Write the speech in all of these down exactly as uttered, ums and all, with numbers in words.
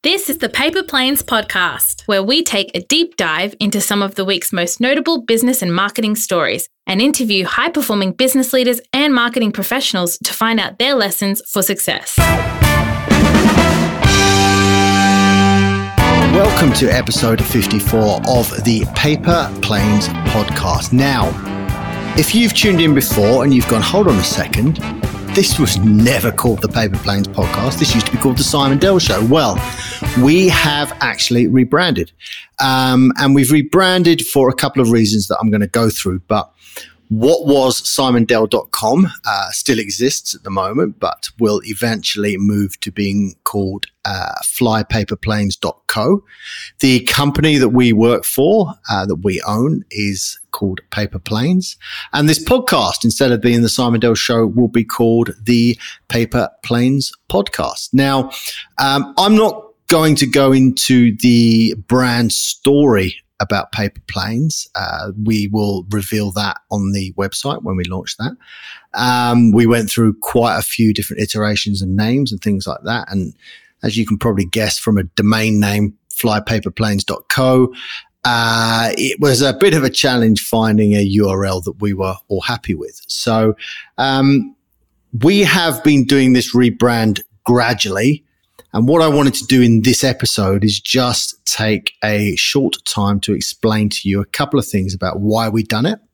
This is the Paper Planes podcast, where we take a deep dive into some of the week's most notable business and marketing stories and interview high-performing business leaders and marketing professionals to find out their lessons for success. Welcome to episode fifty-four of the Paper Planes podcast. Now, if you've tuned in before and you've gone, hold on a second, this was never called the Paper Planes podcast. This used to be called the Simon Dell Show. Well, we have actually rebranded. Um, and we've rebranded for a couple of reasons that I'm going to go through. But what was simon dell dot com uh, still exists at the moment, but will eventually move to being called uh, fly paper planes dot co. The company that we work for, uh, that we own, is called Paper Planes. And this podcast, instead of being the Simon Dell Show, will be called the Paper Planes Podcast. Now, um, I'm not going to go into the brand story about Paper Planes. Uh, we will reveal that on the website when we launch that. Um, we went through quite a few different iterations and names and things like that. And as you can probably guess from a domain name, fly paper planes dot co, uh, it was a bit of a challenge finding a U R L that we were all happy with. So um, we have been doing this rebrand gradually. And what I wanted to do in this episode is just take a short time to explain to you a couple of things about why we've done it,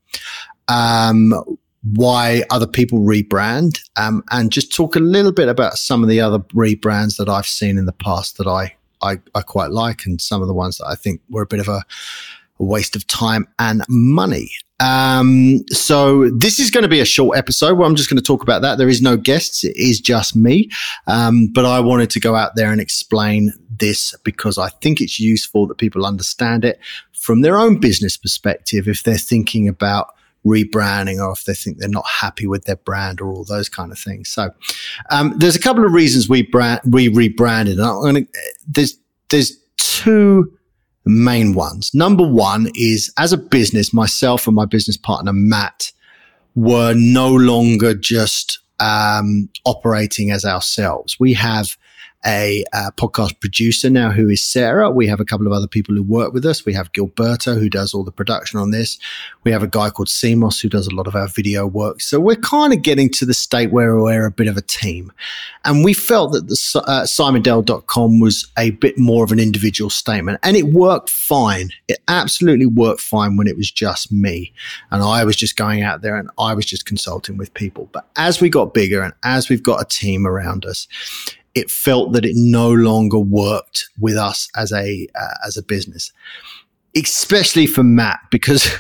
um, why other people rebrand, um, and just talk a little bit about some of the other rebrands that I've seen in the past that I, I, I quite like, and some of the ones that I think were a bit of a, a waste of time and money. Um, so this is going to be a short episode where I'm just going to talk about that. There is no guests. It is just me. Um, but I wanted to go out there and explain this because I think it's useful that people understand it from their own business perspective if they're thinking about rebranding or if they think they're not happy with their brand or all those kind of things. So, um, there's a couple of reasons we brand, we rebranded. And I'm gonna, there's, there's two main ones. Number one is, as a business, myself and my business partner, Matt, were no longer just um, operating as ourselves. We have a, a podcast producer now who is Sarah. We have a couple of other people who work with us. We have Gilberto, who does all the production on this. We have a guy called Simos, who does a lot of our video work. So we're kind of getting to the state where we're a bit of a team. And we felt that the uh, simon dell dot com was a bit more of an individual statement. And it worked fine. It absolutely worked fine when it was just me. And I was just going out there and I was just consulting with people. But as we got bigger and as we've got a team around us, it felt that it no longer worked with us as a uh, as a business, especially for Matt, because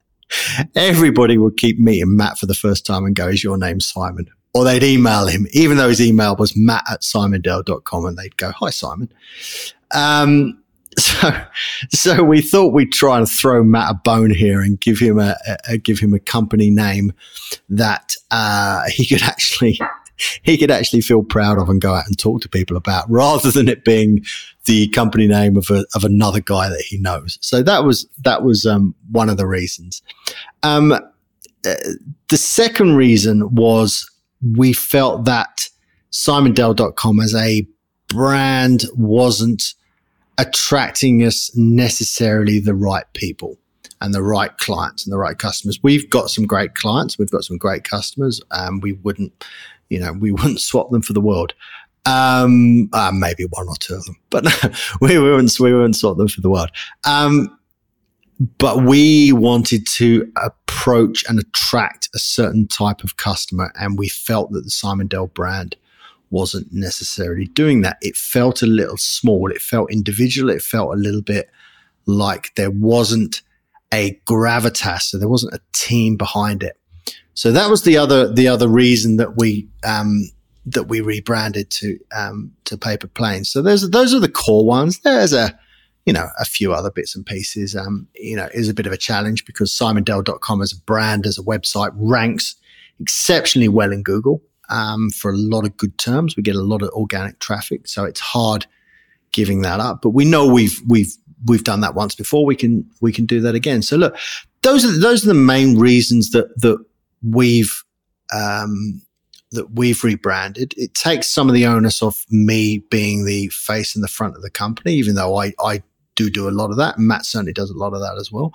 everybody would keep meeting Matt for the first time and go, "Is your name Simon?" Or they'd email him, even though his email was matt at simon dell dot com, and they'd go, "Hi, Simon." Um, so, so we thought we'd try and throw Matt a bone here and give him a, a give him a company name that uh, he could actually. he could actually feel proud of and go out and talk to people about, rather than it being the company name of a, of another guy that he knows. So that was, that was, um, one of the reasons. Um, uh, the second reason was we felt that simon dell dot com as a brand wasn't attracting us necessarily the right people and the right clients and the right customers. We've got some great clients. We've got some great customers. Um, we wouldn't, You know, we wouldn't swap them for the world. Um, uh, maybe one or two of them, but we wouldn't, we wouldn't swap them for the world. Um, but we wanted to approach and attract a certain type of customer. And we felt that the Simon Dell brand wasn't necessarily doing that. It felt a little small. It felt individual. It felt a little bit like there wasn't a gravitas. So there wasn't a team behind it. So that was the other the other reason that we um, that we rebranded to um, to Paper Planes. So those those are the core ones. There's a you know a few other bits and pieces. Um, you know, is a bit of a challenge because simon dell dot com as a brand, as a website, ranks exceptionally well in Google um, for a lot of good terms. We get a lot of organic traffic, so it's hard giving that up. But we know we've we've we've done that once before. We can we can do that again. So look, those are those are the main reasons that that we've um, that we've rebranded, it takes some of the onus off me being the face and the front of the company, even though I, I do do a lot of that. And Matt certainly does a lot of that as well.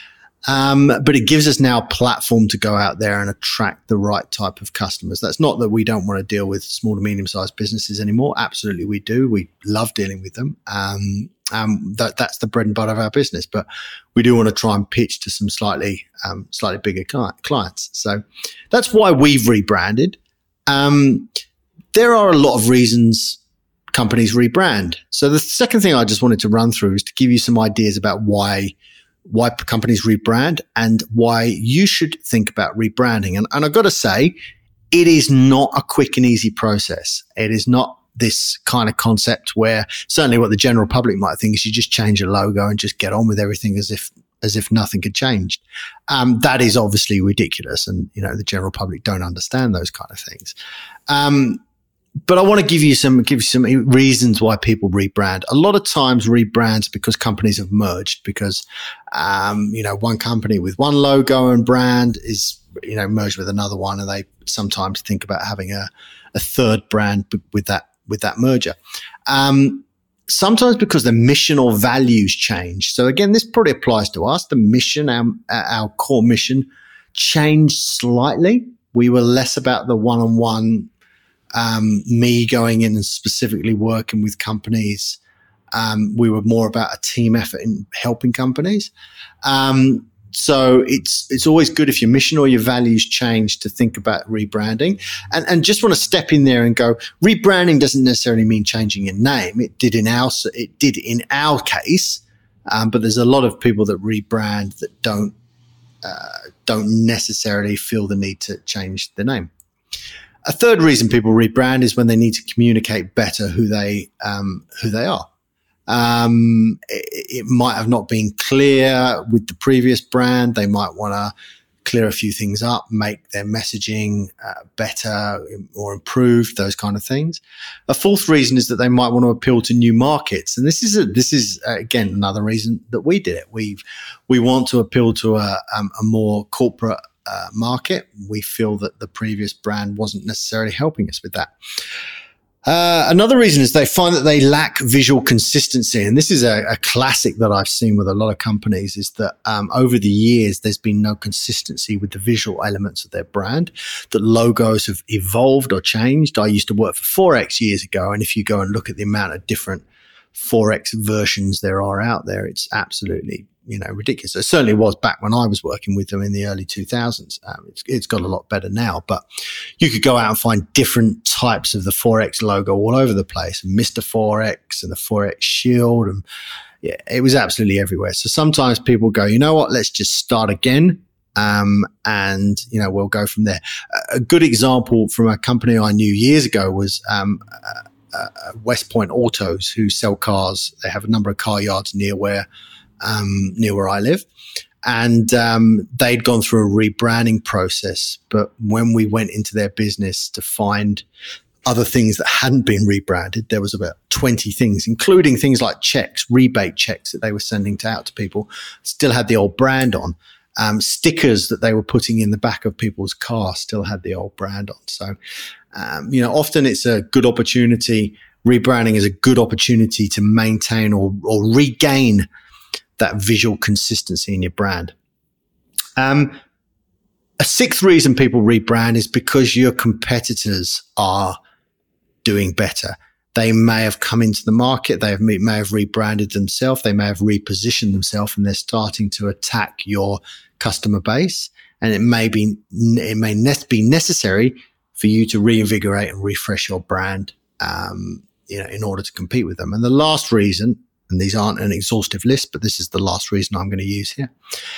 Um, but it gives us now a platform to go out there and attract the right type of customers. That's not that we don't want to deal with small to medium-sized businesses anymore. Absolutely, we do. We love dealing with them. Um, um, that, that's the bread and butter of our business. But we do want to try and pitch to some slightly, um, slightly bigger clients. So that's why we've rebranded. Um, there are a lot of reasons companies rebrand. So the second thing I just wanted to run through is to give you some ideas about why why companies rebrand and why you should think about rebranding. And, and I've got to say, it is not a quick and easy process. It is not this kind of concept where certainly what the general public might think is you just change a logo and just get on with everything as if as if nothing had changed. Um, that is obviously ridiculous. And, you know, the general public don't understand those kind of things. Um, But I want to give you some give you some reasons why people rebrand. A lot of times rebrands because companies have merged, because um, you know, one company with one logo and brand is, you know, merged with another one, and they sometimes think about having a, a third brand with that with that merger. Um, sometimes because the mission or values change. So again, this probably applies to us. The mission, our, our core mission, changed slightly. We were less about the one-on-one. Um, me going in and specifically working with companies. Um, we were more about a team effort in helping companies. Um, so it's, it's always good if your mission or your values change to think about rebranding, and, and just want to step in there and go, rebranding doesn't necessarily mean changing your name. It did in our, it did in our case. Um, but there's a lot of people that rebrand that don't, uh, don't necessarily feel the need to change the name. A third reason people rebrand is when they need to communicate better who they um, who they are. Um, it, it might have not been clear with the previous brand. They might want to clear a few things up, make their messaging uh, better or improved, those kind of things. A fourth reason is that they might want to appeal to new markets, and this is a, this is uh, again another reason that we did it. We we want to appeal to a, um, a more corporate Uh, market. We feel that the previous brand wasn't necessarily helping us with that. Uh, another reason is they find that they lack visual consistency. And this is a, a classic that I've seen with a lot of companies, is that um, over the years, there's been no consistency with the visual elements of their brand, that logos have evolved or changed. I used to work for Forex years ago, and if you go and look at the amount of different Forex versions there are out there, it's absolutely, you know, ridiculous. It certainly was back when I was working with them in the early two thousands. Um, it's, it's got a lot better now, but you could go out and find different types of the Forex logo all over the place. Mister Forex and the Forex Shield, and yeah, it was absolutely everywhere. So sometimes people go, you know what, let's just start again. Um, and, you know, we'll go from there. A good example from a company I knew years ago was, um, uh, uh, West Point Autos, who sell cars. They have a number of car yards near where, um, near where I live. And, um, they'd gone through a rebranding process. But when we went into their business to find other things that hadn't been rebranded, there was about twenty things, including things like checks, rebate checks that they were sending to, out to people, still had the old brand on. Um, stickers that they were putting in the back of people's cars still had the old brand on. So, um, you know, often it's a good opportunity. Rebranding is a good opportunity to maintain or, or regain that visual consistency in your brand. Um, a sixth reason people rebrand is because your competitors are doing better. They may have come into the market. They have, may have rebranded themselves. They may have repositioned themselves, and they're starting to attack your customer base. And it may be, it may ne- be necessary for you to reinvigorate and refresh your brand, um, you know, in order to compete with them. And the last reason, and these aren't an exhaustive list, but this is the last reason I'm going to use here,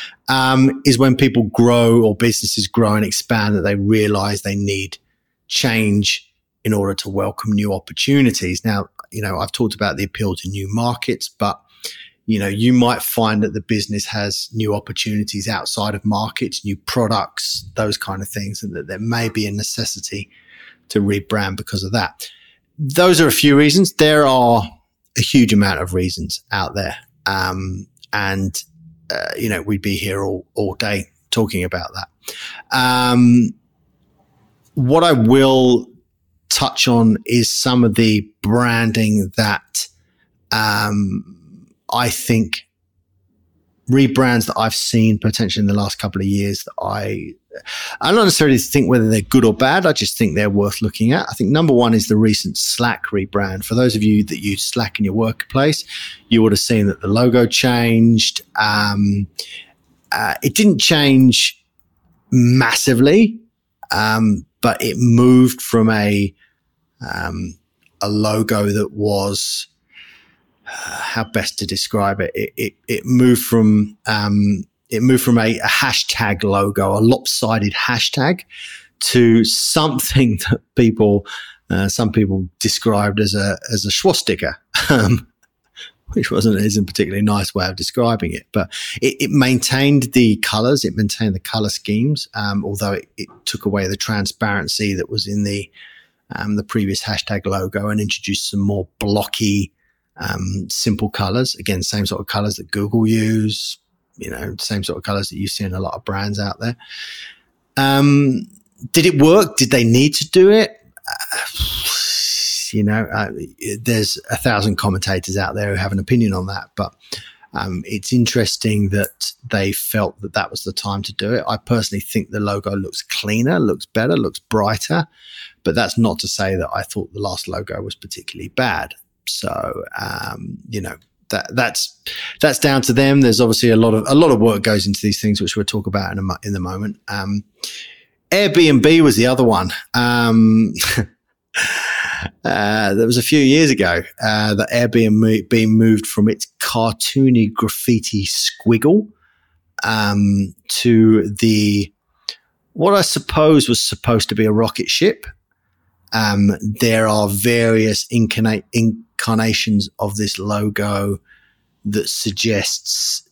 um, is when people grow or businesses grow and expand, that they realize they need change in order to welcome new opportunities. Now, you know, I've talked about the appeal to new markets, but, you know, you might find that the business has new opportunities outside of markets, new products, those kind of things, and that there may be a necessity to rebrand because of that. Those are a few reasons. There are a huge amount of reasons out there. Um, and, uh, you know, we'd be here all, all day talking about that. Um, what I will touch on is some of the branding that um, I think rebrands that I've seen potentially in the last couple of years that I I don't necessarily think whether they're good or bad. I just think they're worth looking at. I think number one is the recent Slack rebrand. For those of you that use Slack in your workplace, you would have seen that the logo changed. Um, uh, it didn't change massively, um, but it moved from a um, a logo that was uh, how best to describe it. It it, it moved from um, It moved from a, a hashtag logo, a lopsided hashtag, to something that people, uh, some people described as a as a swastika, um, which wasn't isn't a particularly nice way of describing it. But it, it maintained the colours, it maintained the colour schemes, um, although it, it took away the transparency that was in the um, the previous hashtag logo and introduced some more blocky, um, simple colours. Again, same sort of colours that Google use. You know, same sort of colors that you see in a lot of brands out there. Um, did it work? Did they need to do it? Uh, you know, uh, there's a thousand commentators out there who have an opinion on that, but um, it's interesting that they felt that that was the time to do it. I personally think the logo looks cleaner, looks better, looks brighter, but that's not to say that I thought the last logo was particularly bad. So, um, you know, That, that's that's down to them. There's obviously a lot of a lot of work goes into these things, which we'll talk about in a in the moment. Um, Airbnb was the other one. Um, uh, that was a few years ago uh, that Airbnb moved from its cartoony graffiti squiggle um, to the what I suppose was supposed to be a rocket ship. Um, there are various incarnate, incarnations of this logo that suggests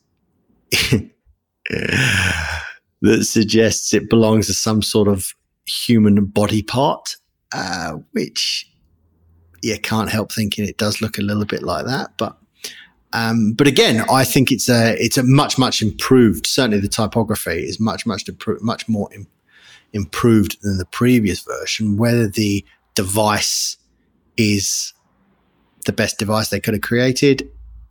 that suggests it belongs to some sort of human body part, uh, which you can't help thinking it does look a little bit like that. But um, but again, I think it's a it's a much much improved. Certainly, the typography is much much improved, much more improved. improved than the previous version. Whether the device is the best device they could have created,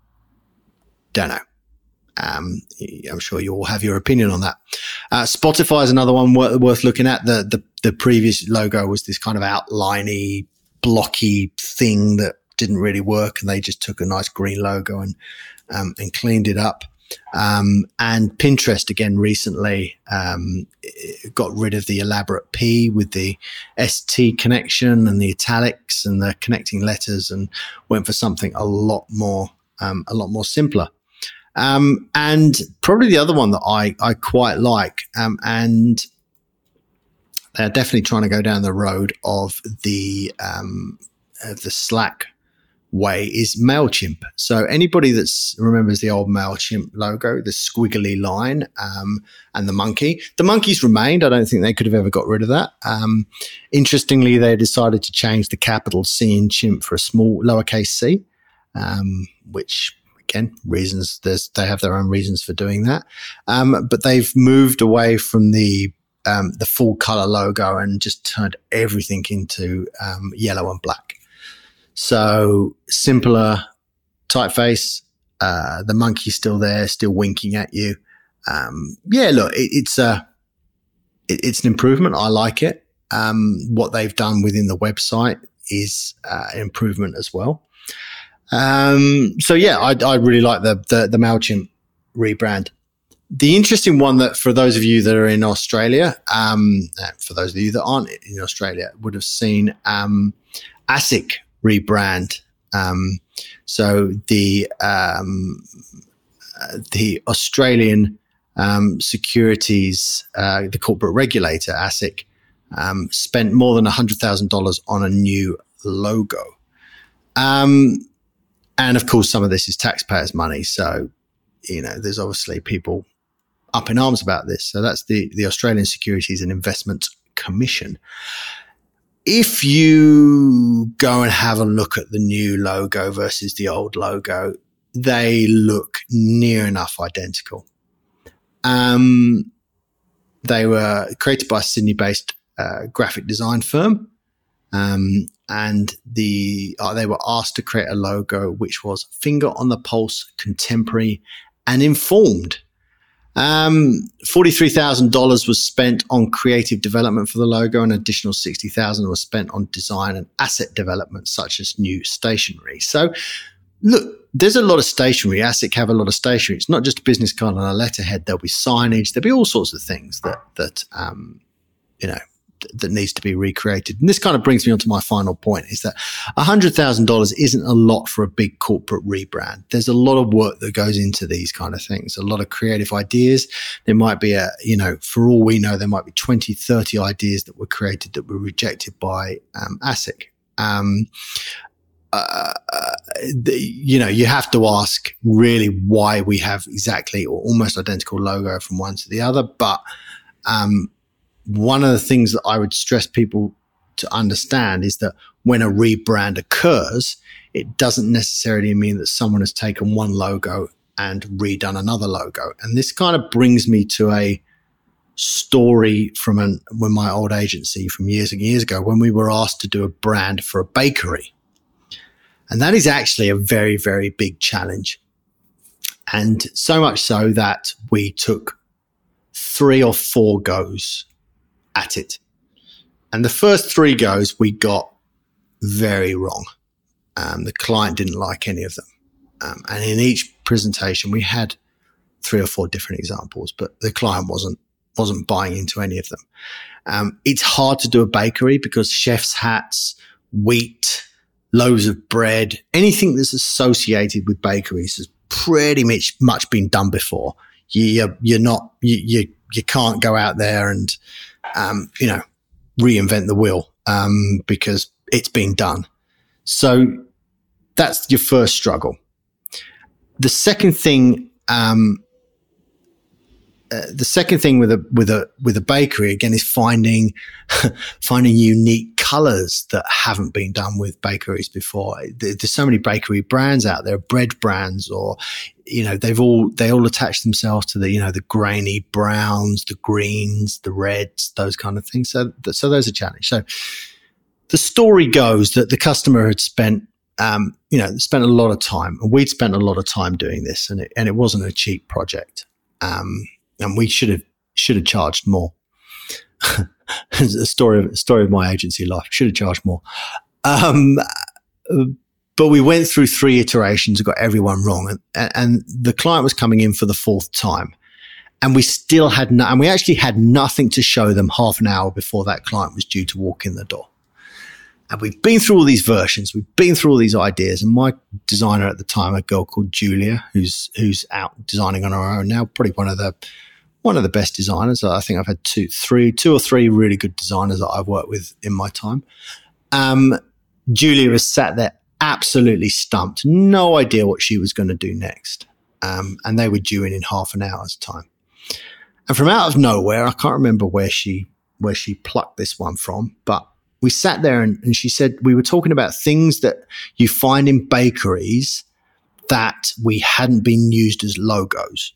don't know. Um, I'm sure you all have your opinion on that. Uh, Spotify is another one worth, worth looking at. The, the the previous logo was this kind of outliney, blocky thing that didn't really work, and they just took a nice green logo and um, and cleaned it up. Um, and Pinterest again recently um, got rid of the elaborate P with the S T connection and the italics and the connecting letters, and went for something a lot more um, a lot more simpler. Um, and probably the other one that I I quite like, um, and they're definitely trying to go down the road of the um, of the Slack way, is MailChimp. So anybody that remembers the old MailChimp logo, the squiggly line um, and the monkey, the monkeys remained. I don't think they could have ever got rid of that. Um, interestingly, they decided to change the capital C in chimp for a small lowercase c, um, which again, reasons there's they have their own reasons for doing that. Um, but they've moved away from the um, the full color logo and just turned everything into um, yellow and black. So simpler typeface, uh, the monkey's still there, still winking at you. Um, yeah, look, it, it's a, it, it's an improvement. I like it. Um, what they've done within the website is uh, an improvement as well. Um, so yeah, I, I really like the, the, the MailChimp rebrand. The interesting one that for those of you that are in Australia, um, for those of you that aren't in Australia, would have seen um, ASIC rebrand. Um, so the um, uh, the Australian um, securities, uh, the corporate regulator ASIC, um, spent more than one hundred thousand dollars on a new logo. Um, and of course, some of this is taxpayers' money. So, you know, there's obviously people up in arms about this. So that's the, the Australian Securities and Investments Commission. If you go and have a look at the new logo versus the old logo, they look near enough identical. Um, they were created by a Sydney-based uh, graphic design firm. Um, and the uh, they were asked to create a logo which was finger on the pulse, contemporary, and informed. Um, forty-three thousand dollars was spent on creative development for the logo, and an additional sixty thousand dollars was spent on design and asset development, such as new stationery. So, look, there's a lot of stationery. ASIC have a lot of stationery. It's not just a business card and a letterhead. There'll be signage. There'll be all sorts of things that that um, you know. that needs to be recreated. And this kind of brings me on to my final point, is that one hundred thousand dollars isn't a lot for a big corporate rebrand. There's a lot of work that goes into these kind of things, a lot of creative ideas. There might be a, you know, for all we know, there might be twenty, thirty ideas that were created that were rejected by um, ASIC. Um, uh, the, you know, you have to ask really why we have exactly or almost identical logo from one to the other. But, um, one of the things that I would stress people to understand is that when a rebrand occurs, it doesn't necessarily mean that someone has taken one logo and redone another logo. And this kind of brings me to a story from an, when my old agency from years and years ago, when we were asked to do a brand for a bakery. And that is actually a very, very big challenge. And so much so that we took three or four goes at it. And the first three goes we got very wrong. Um, the client didn't like any of them. Um, and in each presentation, we had three or four different examples, but the client wasn't wasn't buying into any of them. Um, it's hard to do a bakery because chef's hats, wheat, loaves of bread, anything that's associated with bakeries has pretty much much been done before. You, you're, you're not, you, you, you can't go out there and Um, you know, reinvent the wheel, um, because it's been done. So that's your first struggle. The second thing, um, uh, the second thing with a, with a, with a bakery again is finding, finding unique colors that haven't been done with bakeries before. There's so many bakery brands out there, bread brands, or, you know, they've all, they all attach themselves to the, you know, the grainy browns, the greens, the reds, those kind of things. So, so there's a challenge. So the story goes that the customer had spent, um, you know, spent a lot of time, and we'd spent a lot of time doing this, and it, and it wasn't a cheap project. Um, and we should have, should have charged more. It's a story of, a story of my agency life. Should have charged more. Um, But we went through three iterations and got everyone wrong. And, and the client was coming in for the fourth time. And we still had no, and we actually had nothing to show them half an hour before that client was due to walk in the door. And we've been through all these versions. We've been through all these ideas. And my designer at the time, a girl called Julia, who's, who's out designing on her own now, probably one of the, one of the best designers. I think I've had two, three, two or three really good designers that I've worked with in my time. Um, Julia was sat there absolutely stumped, no idea what she was going to do next. Um, and they were due in in half an hour's time. And from out of nowhere, I can't remember where she, where she plucked this one from, but we sat there and, and she said, we were talking about things that you find in bakeries that we hadn't been used as logos.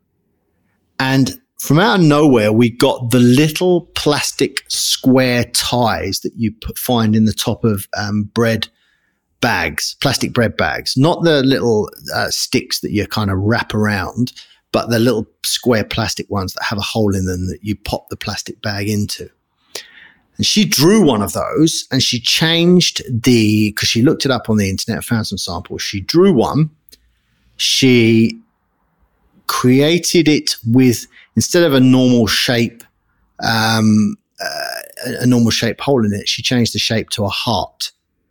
And from out of nowhere, we got the little plastic square ties that you put, find in the top of um, bread bags, plastic bread bags, not the little uh, sticks that you kind of wrap around, but the little square plastic ones that have a hole in them that you pop the plastic bag into. And she drew one of those, and she changed the, because she looked it up on the internet, found some samples. She drew one. She created it with, instead of a normal shape, um, uh, a normal shape hole in it, she changed the shape to a heart.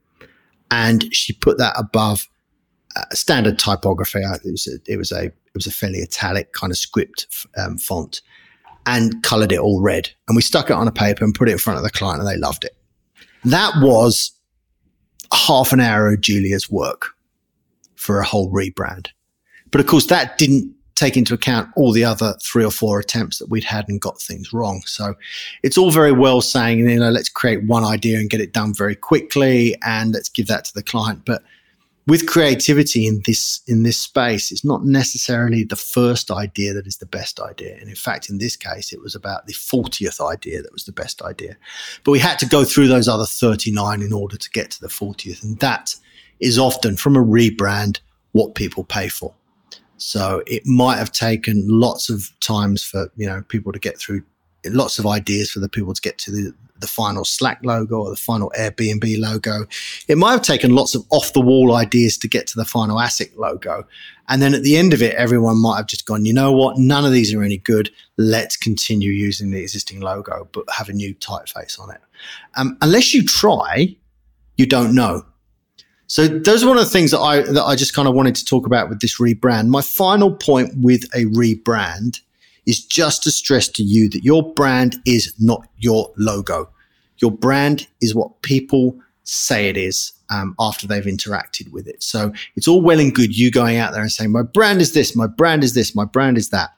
And she put that above uh, standard typography. It was a, it was a, it was a fairly italic kind of script um, font, and coloured it all red. And we stuck it on a paper and put it in front of the client, and they loved it. That was half an hour of Julia's work for a whole rebrand. But of course, that didn't take into account all the other three or four attempts that we'd had and got things wrong. So it's all very well saying, you know, let's create one idea and get it done very quickly, and let's give that to the client. But with creativity in this in this space, it's not necessarily the first idea that is the best idea. And in fact, in this case, it was about the fortieth idea that was the best idea. But we had to go through those other thirty-nine in order to get to the fortieth. And that is often, from a rebrand, what people pay for. So it might have taken lots of times for, you know, people to get through, lots of ideas for the people to get to the, the final Slack logo or the final Airbnb logo. It might have taken lots of off-the-wall ideas to get to the final ASIC logo. And then at the end of it, everyone might have just gone, you know what, none of these are any good. Let's continue using the existing logo, but have a new typeface on it. Um, unless you try, you don't know. So those are one of the things that I that I just kind of wanted to talk about with this rebrand. My final point with a rebrand is just to stress to you that your brand is not your logo. Your brand is what people say it is um, after they've interacted with it. So it's all well and good you going out there and saying, my brand is this, my brand is this, my brand is that.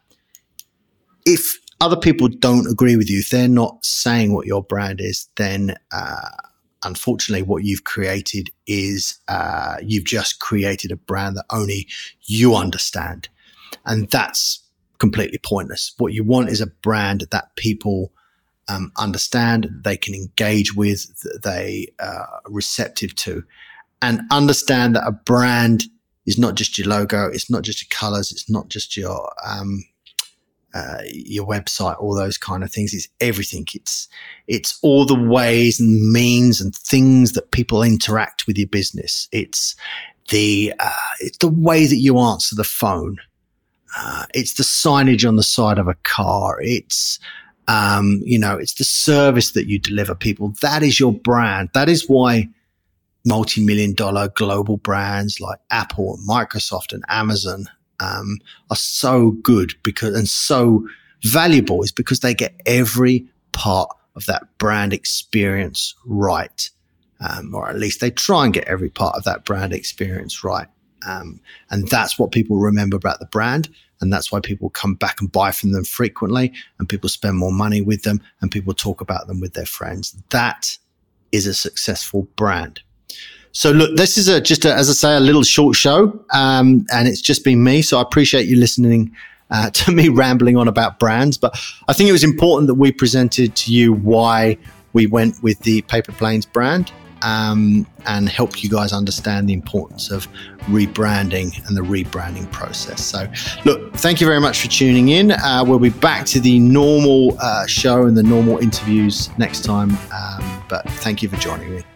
If other people don't agree with you, if they're not saying what your brand is, then uh, unfortunately what you've created is uh, you've just created a brand that only you understand. And that's completely pointless. What you want is a brand that people um, understand, they can engage with, that they uh, are receptive to, and understand that a brand is not just your logo, it's not just your colors, it's not just your um, uh, your website, all those kind of things. It's everything. It's it's all the ways and means and things that people interact with your business. It's the uh, it's the way that you answer the phone. Uh, it's the signage on the side of a car. It's, um, you know, it's the service that you deliver people. That is your brand. That is why multi-million dollar global brands like Apple and Microsoft and Amazon um, are so good because and so valuable, is because they get every part of that brand experience right. Um, or at least they try and get every part of that brand experience right. Um, and that's what people remember about the brand. And that's why people come back and buy from them frequently, and people spend more money with them, and people talk about them with their friends. That is a successful brand. So look, this is a, just a, as I say, a little short show, um, and it's just been me. So I appreciate you listening uh, to me rambling on about brands. But I think it was important that we presented to you why we went with the Paper Planes brand. Um, and help you guys understand the importance of rebranding and the rebranding process. So, look, thank you very much for tuning in. Uh, we'll be back to the normal uh, show and the normal interviews next time. Um, but thank you for joining me.